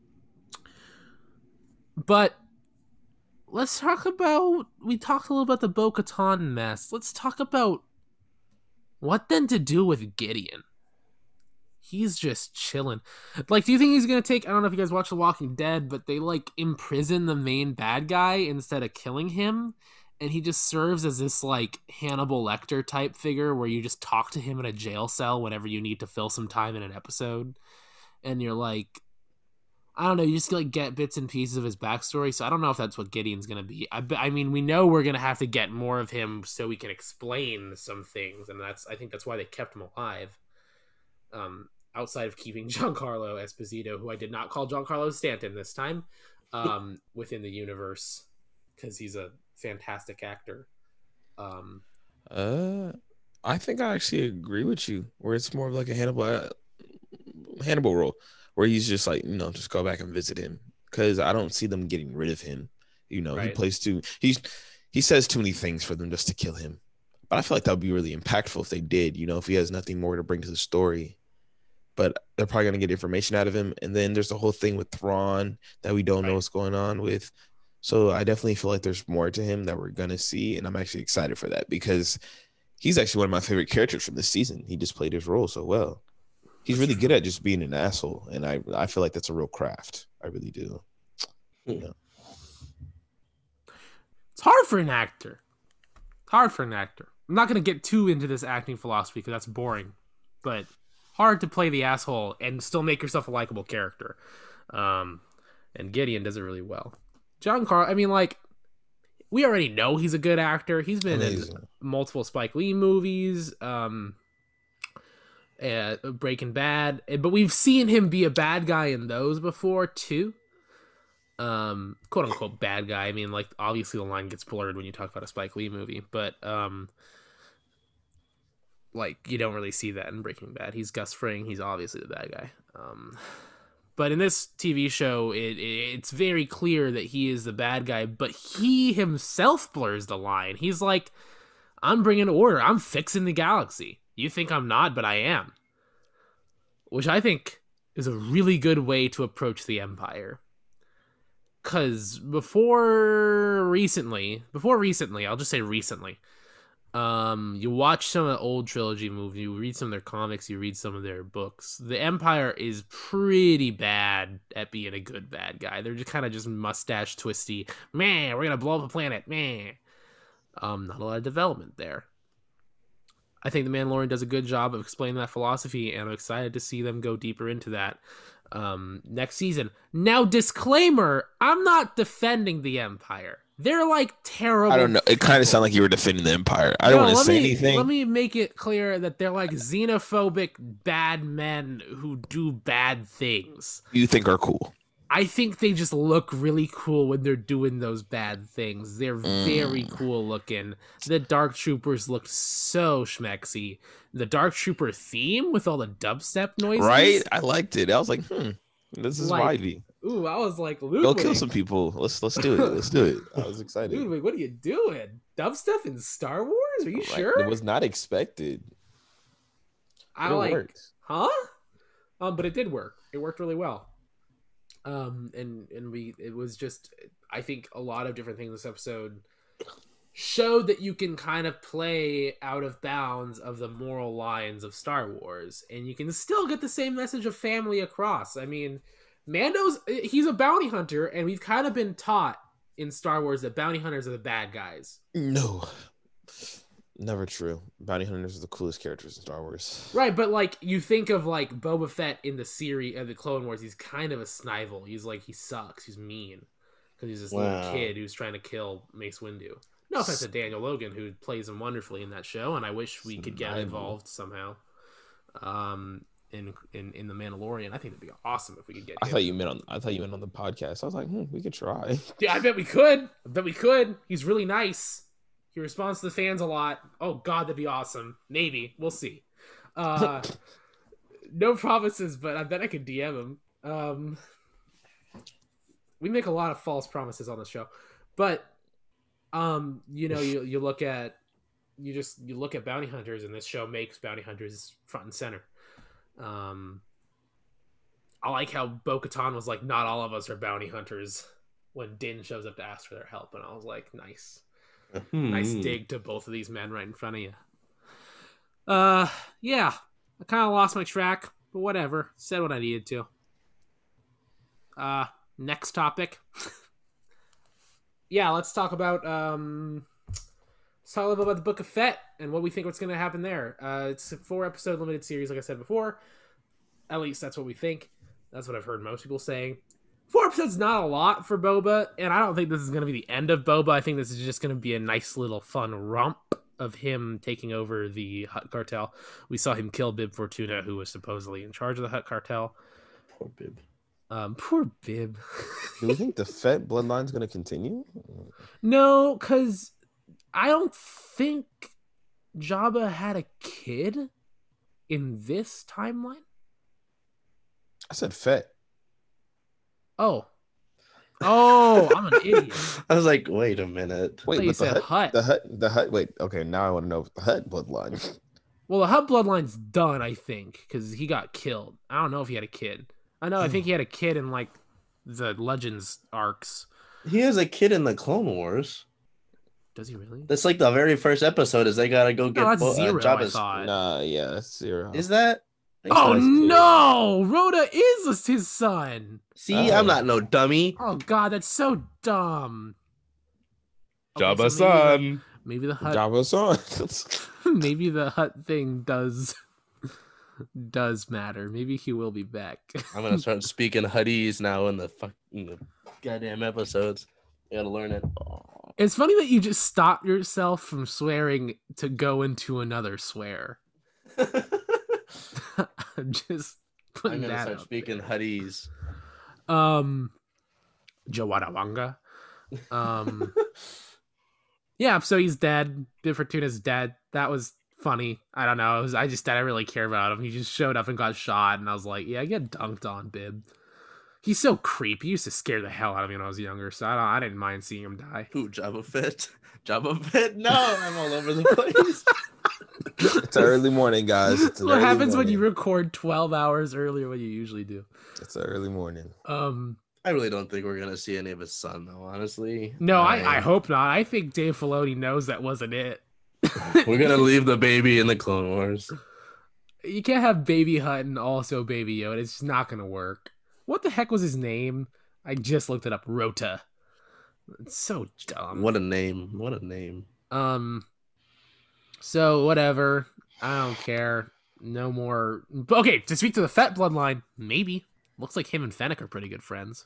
But let's talk about, we talked a little about the Bo-Katan mess. Let's talk about what then to do with Gideon. He's just chilling. Like, do you think he's going to take, I don't know if you guys watch The Walking Dead, but they, like, imprison the main bad guy instead of killing him. And he just serves as this, like, Hannibal Lecter type figure where you just talk to him in a jail cell whenever you need to fill some time in an episode. And you're like, I don't know, you just like get bits and pieces of his backstory, so I don't know if that's what Gideon's going to be. I, I mean, we know we're going to have to get more of him so we can explain some things, and that's I think that's why they kept him alive. Um, outside of keeping Giancarlo Esposito, who I did not call Giancarlo Stanton this time, um, within the universe, because he's a fantastic actor. Um, uh, I think I actually agree with you, where it's more of like a Hannibal, uh, Hannibal role. Where he's just like, you know, just go back and visit him, because I don't see them getting rid of him. You know, right. He plays too. He's he says too many things for them just to kill him. But I feel like that would be really impactful if they did. You know, if he has nothing more to bring to the story. But they're probably gonna get information out of him, and then there's the whole thing with Thrawn that we don't right. know what's going on with. So I definitely feel like there's more to him that we're gonna see, and I'm actually excited for that because he's actually one of my favorite characters from this season. He just played his role so well. he's really good at just being an asshole, and I I feel like that's a real craft. I really do. Yeah. It's hard for an actor. Hard for an actor. I'm not gonna get too into this acting philosophy because that's boring, but hard to play the asshole and still make yourself a likable character. Um, and Gideon does it really well. John Carl, I mean, like, we already know he's a good actor. He's been Amazing. in multiple Spike Lee movies, um, uh, Breaking Bad, but we've seen him be a bad guy in those before too. Um, quote unquote bad guy. I mean, like, obviously the line gets blurred when you talk about a Spike Lee movie, but um, like, you don't really see that in Breaking Bad. He's Gus Fring. He's obviously the bad guy. Um, but in this T V show, it, it it's very clear that he is the bad guy, but he himself blurs the line. He's like, I'm bringing order. I'm fixing the galaxy. You think I'm not, but I am. Which I think is a really good way to approach the Empire. Because before recently, before recently, I'll just say recently, um, you watch some of the old trilogy movies, you read some of their comics, you read some of their books. The Empire is pretty bad at being a good bad guy. They're just kind of just mustache twisty. Man, we're gonna blow up a planet. Man, um, not a lot of development there. I think The Mandalorian does a good job of explaining that philosophy, and I'm excited to see them go deeper into that um, next season. Now, disclaimer, I'm not defending the Empire. They're like terrible. I don't know. It kind of sounded like you were defending the Empire. I don't no, want to say me, anything. Let me make it clear that they're like xenophobic bad men who do bad things. You think are cool. I think they just look really cool when they're doing those bad things. They're mm. very cool looking. The Dark Troopers looked so schmexy. The Dark Trooper theme with all the dubstep noises. Right? I liked it. I was like, hmm, this is like, vibey. Ooh, I was like, Ludwig. Go kill some people. Let's let's do it. Let's do it. I was excited. Ludwig, what are you doing? Dubstep in Star Wars? Are you right. sure? It was not expected. I it like, worked. huh? Um, but it did work. It worked really well. Um, and and we it was just, I think a lot of different things in this episode showed that you can kind of play out of bounds of the moral lines of Star Wars, and you can still get the same message of family across. I mean, Mando's he's a bounty hunter, and we've kind of been taught in Star Wars that bounty hunters are the bad guys. No. Never true. Bounty hunters are the coolest characters in Star Wars. Right, but like you think of like Boba Fett in the series of the Clone Wars, he's kind of a snivel. He's like he sucks. He's mean because he's this wow. little kid who's trying to kill Mace Windu. No offense to Daniel Logan, who plays him wonderfully in that show, and I wish we could get involved somehow. Um, in in in the Mandalorian, I think it'd be awesome if we could get. I him. thought you meant on. I thought you meant on the podcast. I was like, hmm, we could try. Yeah, I bet we could. I bet we could. He's really nice. He responds to the fans a lot. Oh, God, that'd be awesome. Maybe. We'll see. Uh, no promises, but I bet I could D M him. Um, we make a lot of false promises on this show. But, um, you know, you, you look at... You just you look at bounty hunters, and this show makes bounty hunters front and center. Um, I like how Bo-Katan was like, not all of us are bounty hunters when Din shows up to ask for their help. And I was like, nice. Hmm. Nice dig to both of these men right in front of you. Uh, yeah, I kind of lost my track, but whatever. Said what I needed to. Uh, next topic. Yeah, let's talk about um, let's talk a little bit about the Book of Fett and what we think what's going to happen there. Uh, it's a four episode limited series, like I said before. At least that's what we think. That's what I've heard most people saying. Four episodes not a lot for Boba, and I don't think this is going to be the end of Boba. I think this is just going to be a nice little fun romp of him taking over the Hutt cartel. We saw him kill Bib Fortuna, who was supposedly in charge of the Hutt cartel. Poor Bib. Um, poor Bib. Do you think the Fett bloodline's going to continue? No, because I don't think Jabba had a kid in this timeline. I said Fett. Oh. Oh, I'm an idiot. I was like, wait a minute. Wait, you but the said Hutt, Hutt. the Hutt, the Hutt, wait, okay, now I want to know the Hutt bloodline. Well, the Hutt bloodline's done, I think, because he got killed. I don't know if he had a kid. I know, I think he had a kid in, like, the Legends arcs. He has a kid in the Clone Wars. Does he really? That's like the very first episode is they gotta go get no, that's Bo- Zero, uh, Jabba's. I thought. Nah, yeah, that's Zero. Is that? Thanks, Oh guys. no! Rhoda is his son. See, Oh. I'm not no dummy. Oh god, that's so dumb. Okay, Jabba so maybe the, son. maybe the hut Java song. maybe the hut thing does does matter. Maybe he will be back. I'm gonna start speaking Huttese now in the fuck in the goddamn episodes. I gotta learn it. It's funny that you just stop yourself from swearing to go into another swear. I'm just putting I'm gonna that start out speaking there. Huttese. Um, Jawadawanga. Um, yeah. So he's dead. Bib Fortuna's dead. That was funny. I don't know. It was. I just didn't really care about him. He just showed up and got shot, and I was like, yeah, get dunked on, Bib. He's so creepy. He used to scare the hell out of me when I was younger, so I don't. I didn't mind seeing him die. Who, Jabba Fett? Jabba Fett? No, I'm all over the place. It's an early morning, guys. It's an What early happens when you morning. record twelve hours earlier than you usually do? It's an early morning. Um, I really don't think we're gonna see any of his son, though. Honestly, no, I, I hope not. I think Dave Filoni knows that wasn't it. we're gonna leave the baby in the Clone Wars. You can't have Baby Hutt and also Baby Yoda. It's just not gonna work. What the heck was his name? I just looked it up. Rota. It's so dumb. What a name! What a name! Um. So whatever. I don't care. No more. Okay, to speak to the Fett bloodline, maybe. Looks like him and Fennec are pretty good friends.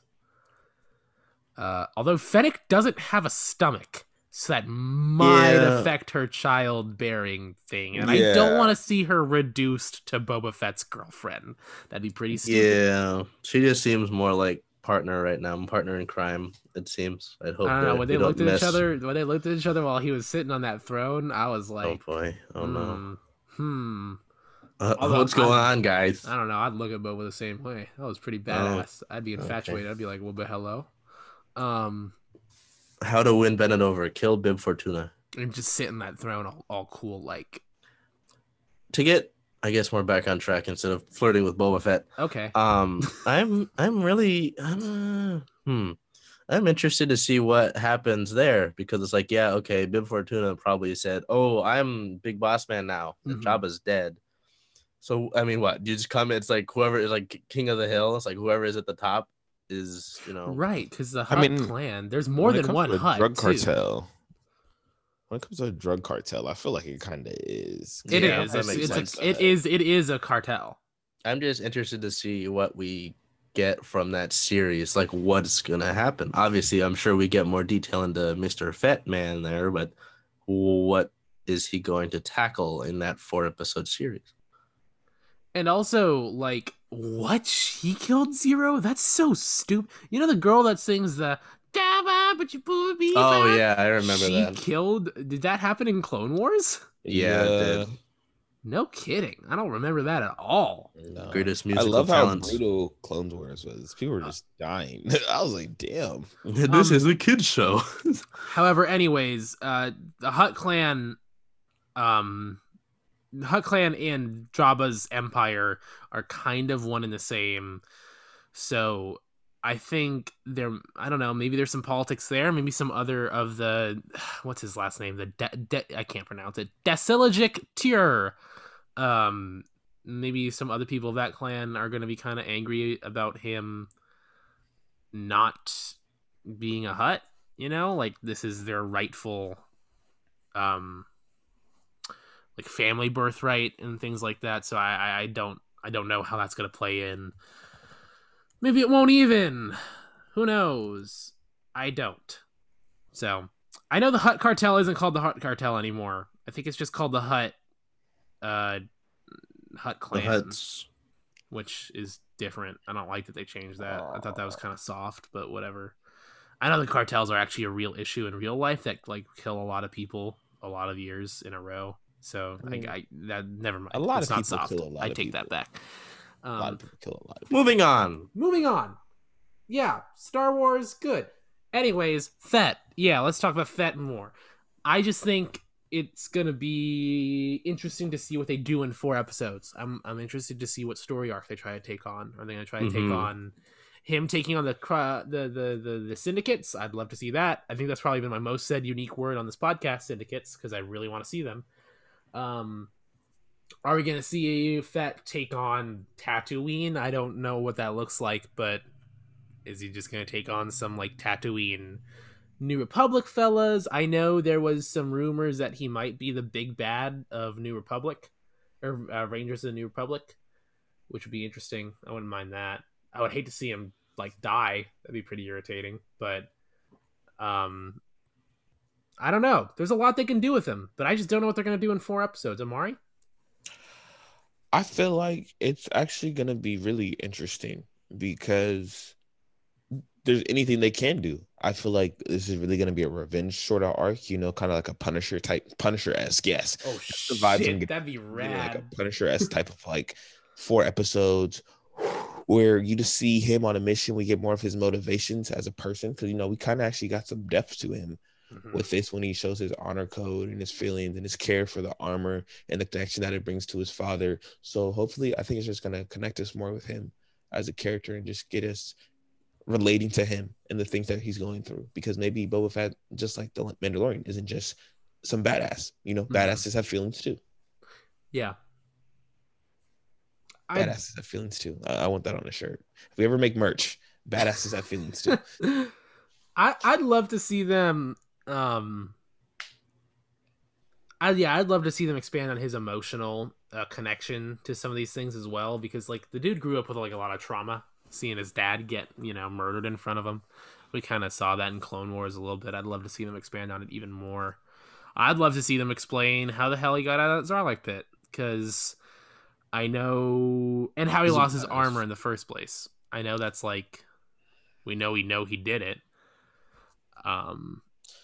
Uh, although Fennec doesn't have a stomach, so that might Yeah. affect her childbearing thing, and I don't Yeah. want to see her reduced to Boba Fett's girlfriend. That'd be pretty stupid. Yeah, she just seems more like partner right now. Partner in crime. It seems. I'd hope. I don't know. that When we they don't looked at mess- each other, when they looked at each other while he was sitting on that throne, I was Oh like, boy! Oh no! hmm, hmm. Uh, Although what's going I'm- on, guys? I don't know. I'd look at Boba the same way. That was pretty badass. I'd be okay. infatuated. I'd be like, well, but hello. Um, How to win Bennett over? Kill Bib Fortuna. and just sit in that throne all, all cool, like, To get, I guess, more back on track instead of flirting with Boba Fett. okay. Um, I'm, I'm really, I'm, uh, hmm, I'm interested to see what happens there because it's like, yeah, okay, Bib Fortuna probably said, "Oh, I'm Big Boss Man now. Mhm. Jabba's dead." So I mean, what? You just come? It's like whoever is like King of the Hill. It's like whoever is at the top is, you know, Right, because the I Hutt mean, clan, there's more When it than comes one to a Hutt, drug too. cartel. When it comes to a drug cartel, I feel like it kind of is. It Yeah, is. that It's, makes it's sense. a, it is. It is a cartel. I'm just interested to see what we get from that series, like what's gonna happen. Obviously, I'm sure we get more detail into Mister Fett Man there, but what is he going to tackle in that four episode series? And also, like, what? She killed Zero? That's so stupid. You know the girl that sings the "Daba, but you put me Oh back"? yeah, I remember she that. killed. Did that happen in Clone Wars? Yeah, it did. No kidding. I don't remember that at all. No. Greatest I musical love talents. how brutal Clone Wars was. People were just dying. I was like, damn. This Um, is a kids show. However, anyways, uh, the Hutt clan, um, the Hutt clan and Jabba's empire are kind of one and the same. So I think there, I don't know, maybe there's some politics there. Maybe some other of the, what's his last name? The De- De- I can't pronounce it. Desilogic Tyr. Um, maybe some other people of that clan are going to be kind of angry about him not being a Hutt. You know, like this is their rightful, um, like family birthright and things like that. So I, I, I don't, I don't know how that's gonna play in. Maybe it won't even. Who knows? I don't. So I know the Hutt cartel isn't called the Hutt cartel anymore. I think it's just called the Hutt, uh, Hutt The clan, Hutts. which is different. I don't like that they changed that. I thought that was kind of soft, but whatever. I know the cartels are actually a real issue in real life that like kill a lot of people a lot of years in a row. So I mean, I, I that never mind. a lot It's of not people soft. kill a lot I of take that people. back. A lot Um, of people kill a lot of people. Moving on. moving on. Yeah, Star Wars, good. Anyways, Fett. Yeah, let's talk about Fett more. I just think it's gonna be interesting to see what they do in four episodes. I'm I'm interested to see what story arc they try to take on. Are they gonna try to take Mhm. on him taking on the, cr- the the the the syndicates? I'd love to see that. I think that's probably been my most said unique word on this podcast, syndicates, because I really want to see them. Um, Are we gonna see Fett take on Tatooine? I don't know what that looks like, but is he just gonna take on some like Tatooine New Republic fellas? I know there was some rumors that he might be the big bad of New Republic or uh, Rangers of the New Republic, which would be interesting. I wouldn't mind that. I would hate to see him like die. That'd be pretty irritating. But um, I don't know. There's a lot they can do with him, but I just don't know what they're gonna do in four episodes. Amari? I feel like it's actually gonna be really interesting because there's anything they can do. I feel like this is really gonna be a revenge sort of arc, you know, kind of like a Punisher type, Punisher-esque, yes. Oh That's the vibes I'm shit, getting. that'd be Really rad. like a Punisher-esque type of like four episodes where you just see him on a mission. We get more of his motivations as a person because, you know, we kind of actually got some depth to him Mhm. with this when he shows his honor code and his feelings and his care for the armor and the connection that it brings to his father. So hopefully, I think it's just going to connect us more with him as a character and just get us relating to him and the things that he's going through. Because maybe Boba Fett, just like the Mandalorian, isn't just some badass. You know, Mhm. badasses have feelings too. Yeah. I Badasses have feelings too. I, I want that on a shirt. If we ever make merch, badasses have feelings too. I I'd love to see them. Um, I yeah, I'd love to see them expand on his emotional uh, connection to some of these things as well, because like the dude grew up with like a lot of trauma, seeing his dad get you know murdered in front of him. We kind of saw that in Clone Wars a little bit. I'd love to see them expand on it even more. I'd love to see them explain how the hell he got out of that Sarlacc pit, because I know, and how he He's a lost his badass. armor in the first place. I know that's like, we know we know he did it. Um,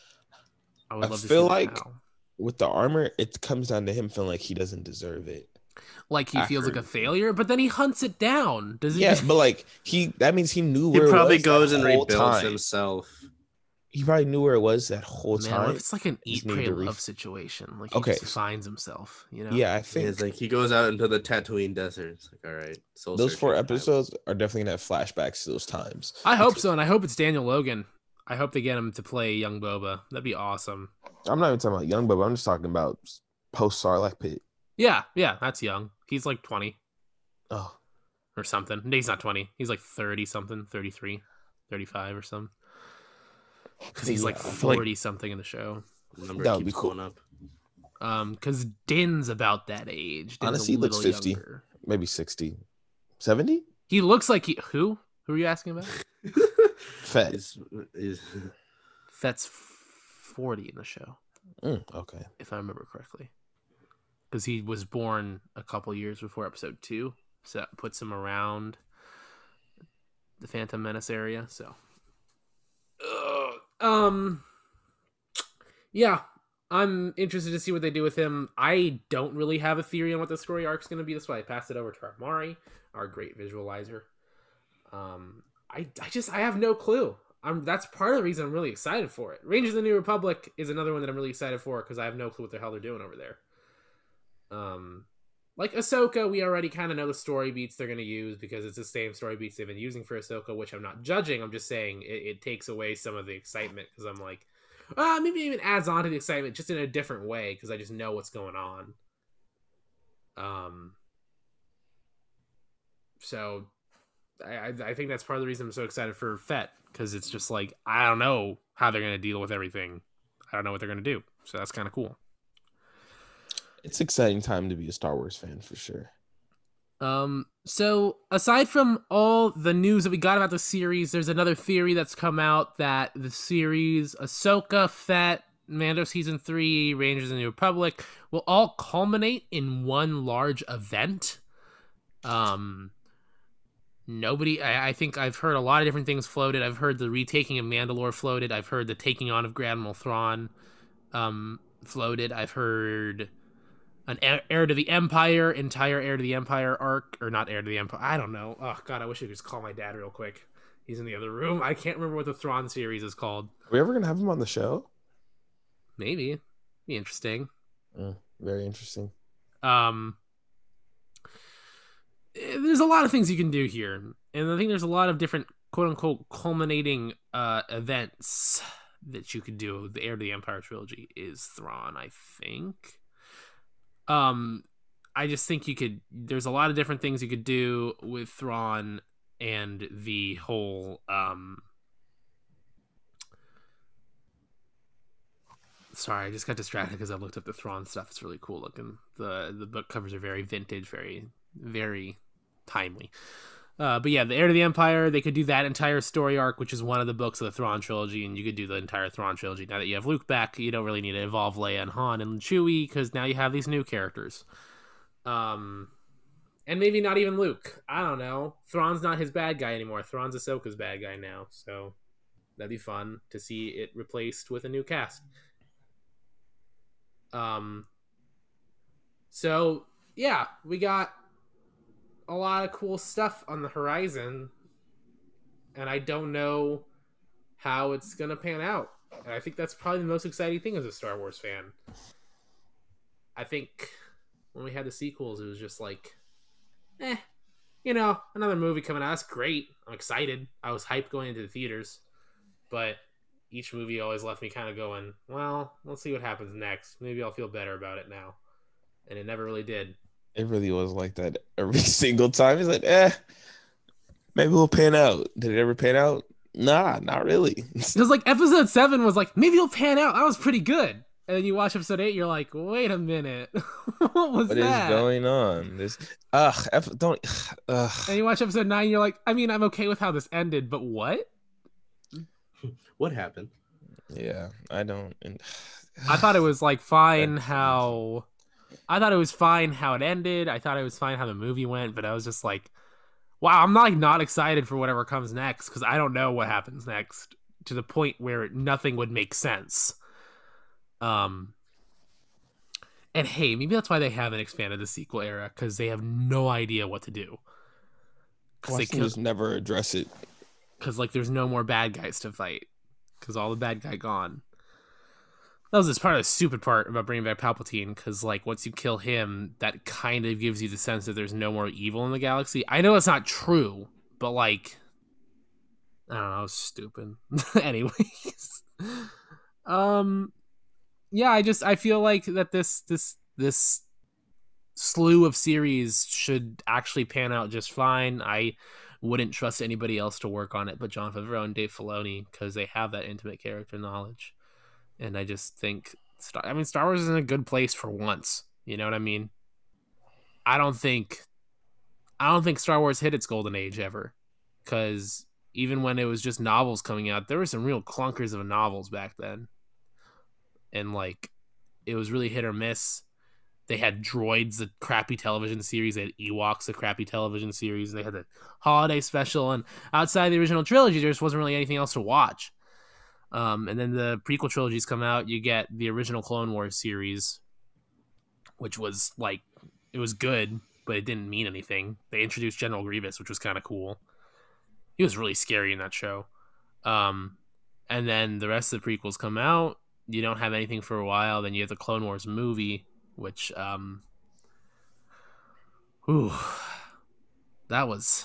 I would I love to feel see like how. with the armor, it comes down to him feeling like he doesn't deserve it. Like he feels like after- a failure, but then he hunts it down. Does he? Yeah, just... but like he, that means he knew He where probably it was goes that and whole rebuilds time. himself. He probably knew where it was that whole Man, time. what if it's like an Just eat, need pray, to re- love situation? Like he Okay. just finds himself, you know? Yeah, I think It's like he goes out into the Tatooine desert. It's like, all right, soul those four searching time. episodes are definitely gonna have flashbacks to those times. I hope so, and I hope it's Daniel Logan. I hope they get him to play young Boba. That'd be awesome. I'm not even talking about young Boba. I'm just talking about post Sarlacc pit. Yeah, yeah, that's young. He's like twenty Oh, or something. No, he's not twenty. He's like thirty something, thirty-three, thirty-five or something. Because he's Yeah, like I feel like- forty something in the show. Number That would keeps be cool. going up. Um, because Din's about that age. Din's Honestly, a he looks little fifty. younger. maybe sixty, seventy. He looks like he. Who? Who are you asking about? Fett. Is is Fett's forty in the show, Mm, okay. if I remember correctly. Because he was born a couple years before episode two, so that puts him around the Phantom Menace area. So, Ugh. um, yeah, I'm interested to see what they do with him. I don't really have a theory on what the story arc is going to be. That's why I passed it over to Amari, our great visualizer. Um, I, I just I have no clue. I'm that's part of the reason I'm really excited for it. Rangers of the New Republic is another one that I'm really excited for because I have no clue what the hell they're doing over there. Um, like Ahsoka, we already kind of know the story beats they're going to use because it's the same story beats they've been using for Ahsoka, which I'm not judging. I'm just saying it, it takes away some of the excitement because I'm like, ah, maybe it even adds on to the excitement just in a different way because I just know what's going on. Um, so I, I I think that's part of the reason I'm so excited for Fett because it's just like I don't know how they're going to deal with everything. I don't know what they're going to do, so that's kind of cool. It's an exciting time to be a Star Wars fan for sure. Um, so aside from all the news that we got about the series, there's another theory that's come out that the series Ahsoka, Fett, Mando season three, Rangers of the New Republic will all culminate in one large event. Um, nobody, I, I think I've heard a lot of different things floated. I've heard the retaking of Mandalore floated. I've heard the taking on of Grand Admiral Thrawn, um, floated. I've heard an heir, heir to the Empire, entire heir to the Empire arc, or not heir to the Empire. I don't know. Oh God, I wish I could just call my dad real quick. He's in the other room. I can't remember what the Thrawn series is called. Are we ever gonna have him on the show? Maybe, be interesting. Mm, very interesting. Um, there's a lot of things you can do here, and I think there's a lot of different quote unquote culminating uh events that you could do. The heir to the Empire trilogy is Thrawn, I think. Um, I just think you could. There's a lot of different things you could do with Thrawn and the whole. Um, sorry, I just got distracted because I looked up the Thrawn stuff. It's really cool looking. the The book covers are very vintage, very very timely. Uh, but yeah, the Heir to the Empire, they could do that entire story arc, which is one of the books of the Thrawn trilogy, and you could do the entire Thrawn trilogy. Now that you have Luke back, you don't really need to involve Leia and Han and Chewie, because now you have these new characters. Um, and maybe not even Luke. I don't know. Thrawn's not his bad guy anymore. Thrawn's Ahsoka's bad guy now, so that'd be fun to see it replaced with a new cast. Um, so yeah, we got a lot of cool stuff on the horizon, and I don't know how it's gonna pan out. And I think that's probably the most exciting thing as a Star Wars fan. I think when we had the sequels, it was just like, eh, you know, another movie coming out. That's great. I'm excited. I was hyped going into the theaters, but each movie always left me kind of going, well, let's see what happens next. Maybe I'll feel better about it now. And it never really did. It really was like that every single time. It's like, eh, maybe we'll pan out. Did it ever pan out? Nah, not really. Because like episode seven was like, maybe it'll pan out. That was pretty good. And then you watch episode eight, you're like, wait a minute. What was what that? What is going on? This ugh, F, don't ugh. And you watch episode nine, you're like, I mean, I'm okay with how this ended, but what? What happened? Yeah, I don't. And, I thought it was like fine how I thought it was fine how it ended. I thought it was fine how the movie went, but I was just like, wow, I'm not like not excited for whatever comes next because I don't know what happens next to the point where nothing would make sense. Um, and hey, maybe that's why they haven't expanded the sequel era because they have no idea what to do. Because they can just never address it. Because like there's no more bad guys to fight because all the bad guy gone. That was just part of the stupid part about bringing back Palpatine, because like once you kill him, that kind of gives you the sense that there's no more evil in the galaxy. I know it's not true, but like, I don't know, it's stupid. Anyways, um, yeah, I just I feel like that this this this slew of series should actually pan out just fine. I wouldn't trust anybody else to work on it but Jon Favreau and Dave Filoni because they have that intimate character knowledge. And I just think, Star- I mean, Star Wars is in a good place for once. You know what I mean? I don't think, I don't think Star Wars hit its golden age ever, because even when it was just novels coming out, there were some real clunkers of novels back then, and like, it was really hit or miss. They had Droids, the crappy television series. They had Ewoks, the crappy television series. And they had the holiday special, and outside the original trilogy, there just wasn't really anything else to watch. Um, and then the prequel trilogies come out. You get the original Clone Wars series, which was like, it was good, but it didn't mean anything. They introduced General Grievous, which was kind of cool. He was really scary in that show. Um, and then the rest of the prequels come out. You don't have anything for a while. Then you have the Clone Wars movie, which, um, whew, that was,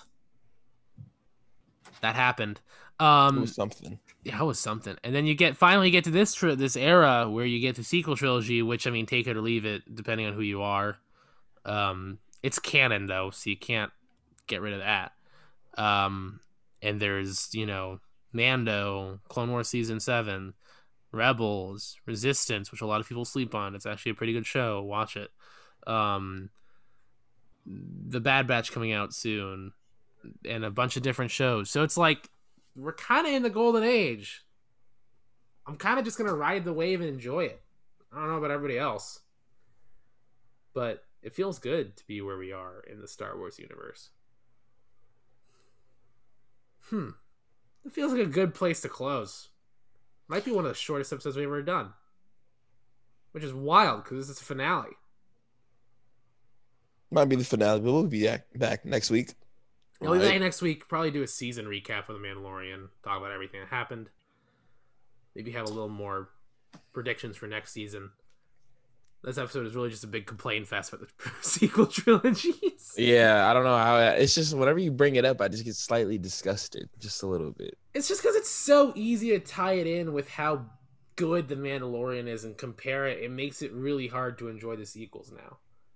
that happened. Um, it was something. Yeah, it was something. And then you get finally get to this tri- this era where you get the sequel trilogy, which, I mean, take it or leave it, depending on who you are. Um, it's canon, though, so you can't get rid of that. Um, and there's, you know, Mando, Clone Wars Season seven, Rebels, Resistance, which a lot of people sleep on. It's actually a pretty good show. Watch it. Um, the Bad Batch coming out soon, and a bunch of different shows. So it's like, we're kind of in the golden age. I'm kind of just going to ride the wave and enjoy it. I don't know about everybody else, but it feels good to be where we are in the Star Wars universe. Hmm. It feels like a good place to close. Might be one of the shortest episodes we've ever done, which is wild because this is the finale. Might be the finale, but we'll be back next week. We'll be back next week. Probably do a season recap of The Mandalorian. Talk about everything that happened. Maybe have a little more predictions for next season. This episode is really just a big complaint fest about the sequel trilogies. Yeah, I don't know how. It's just whenever you bring it up, I just get slightly disgusted, just a little bit. It's just because it's so easy to tie it in with how good The Mandalorian is and compare it. It makes it really hard to enjoy the sequels now.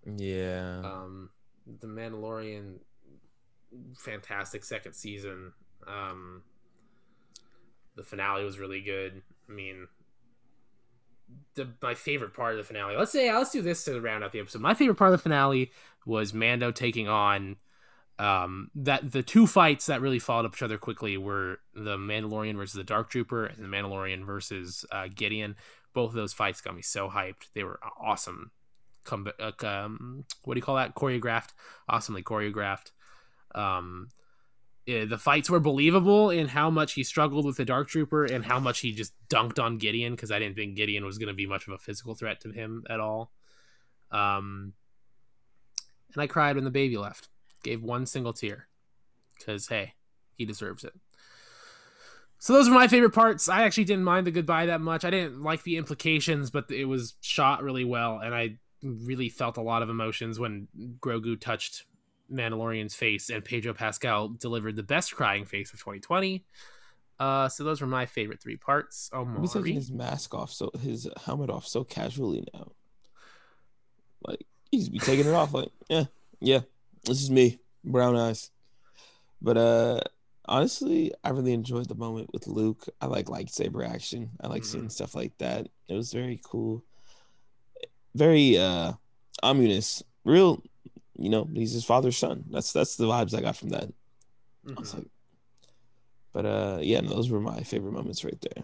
Yeah. Um, the Mandalorian, fantastic second season. Um, the finale was really good. I mean, the my favorite part of the finale. Let's say let's do this to round out the episode. My favorite part of the finale was Mando taking on um that the two fights that really followed up each other quickly were the Mandalorian versus the Dark Trooper and the Mandalorian versus uh, Gideon. Both of those fights got me so hyped. They were awesome. Come, uh, um, what do you call that? Choreographed, awesomely choreographed. Um, yeah, the fights were believable in how much he struggled with the Dark Trooper and how much he just dunked on Gideon, because I didn't think Gideon was going to be much of a physical threat to him at all. Um, and I cried when the baby left. Gave one single tear because, hey, he deserves it. So those were my favorite parts. I actually didn't mind the goodbye that much. I didn't like the implications, but it was shot really well, and I really felt a lot of emotions when Grogu touched Mandalorian's face, and Pedro Pascal delivered the best crying face of twenty twenty. Uh, so those were my favorite three parts. Oh, He's taking his mask off, so his helmet off so casually now. Like he's be taking it off, like yeah, yeah. This is me, brown eyes. But uh, honestly, I really enjoyed the moment with Luke. I like lightsaber action. I like mm-hmm. seeing stuff like that. It was very cool. Very uh, ominous. Real, you know, he's his father's son. That's that's the vibes I got from that. Mm-hmm. I was like, but uh, yeah, no, those were my favorite moments right there.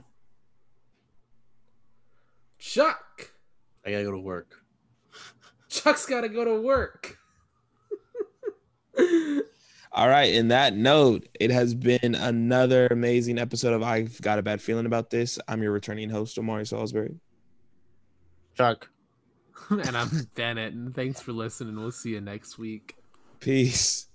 Chuck, I gotta go to work. Chuck's gotta go to work. All right. In that note, it has been another amazing episode of I've Got a Bad Feeling About This. I'm your returning host, Omari Salisbury. Chuck. And I'm Bennett. And thanks for listening. We'll see you next week. Peace.